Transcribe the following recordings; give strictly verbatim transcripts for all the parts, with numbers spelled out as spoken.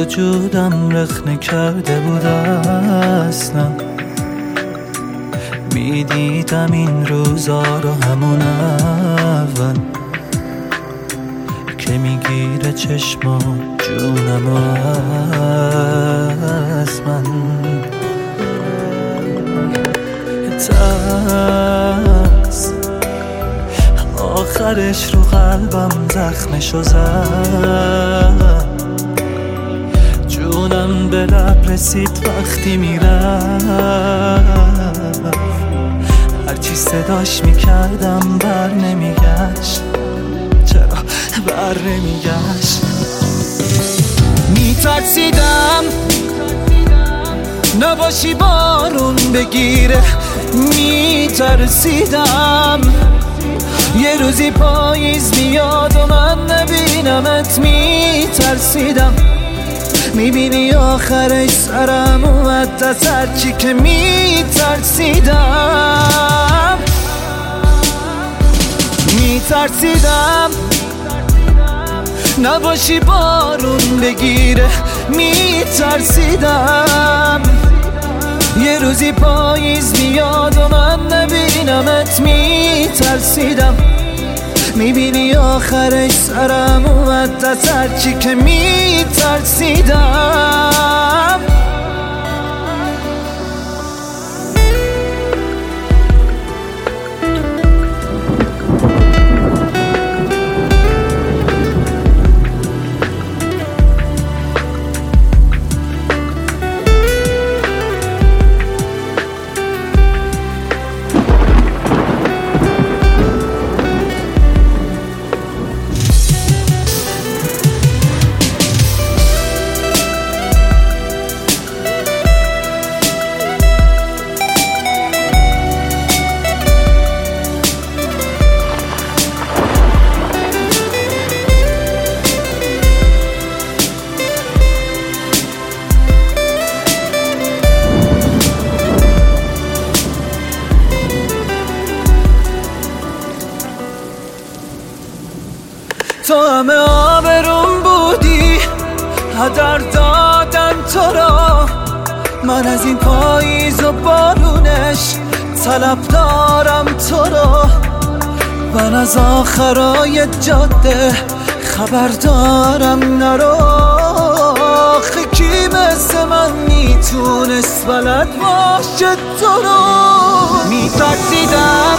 وجودم رخنه کرده بود اصلا. میدیدم این روزا رو همون اول که میگیره چشما جونم از من. ترس آخرش رو قلبم زخمشو زد. جونم به لب رسید وقتی میرفت. هرچی صداش میکردم بر نمیگشت. چرا بر نمیگشت؟ میترسیدم نباشی بارون بگیره. میترسیدم یه روزی پاییز میاد و من نبینمت. میترسیدم میبینی آخرش سرم اومد از هرچی که میترسیدم. میترسیدم نباشی بارون بگیره. میترسیدم یه روزی پاییز میاد و من نبینمت. میترسیدم میبینی آخرش سرم اومد از هرچی که میترسیدم. تو همه آبروم بودی، هدر دادن تو را. من از این پاییز و بارونش طلب دارم تو را. من از آخرای جاده خبر دارم نرو. آخه کی مثل من میتونست بلد باشه تو رو. میترسیدم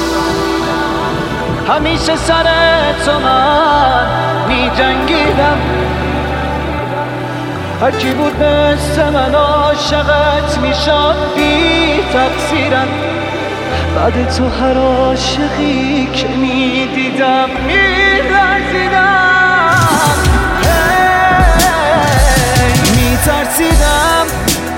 همیشه سر تو من می جنگیدم. هرکی بود مثل من عاشقت می شد بی تقصیرم. بعد تو هر عاشقی که می دیدم می ترسیدم. می ترسیدم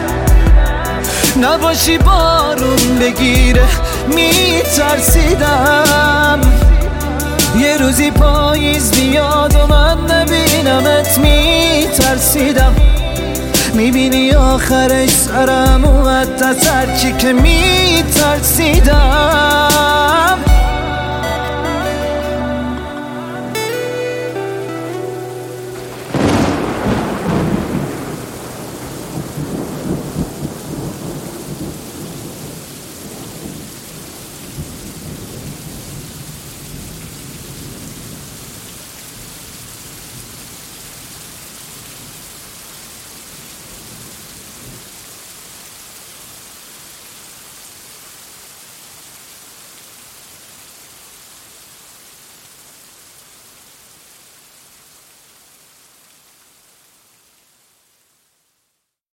نباشی بارون بگیره. می ترسیدم یه روزی پاییز بیاد و من نبینمت. میترسیدم میبینی آخرش سرم اومد از هرچی که میترسیدم.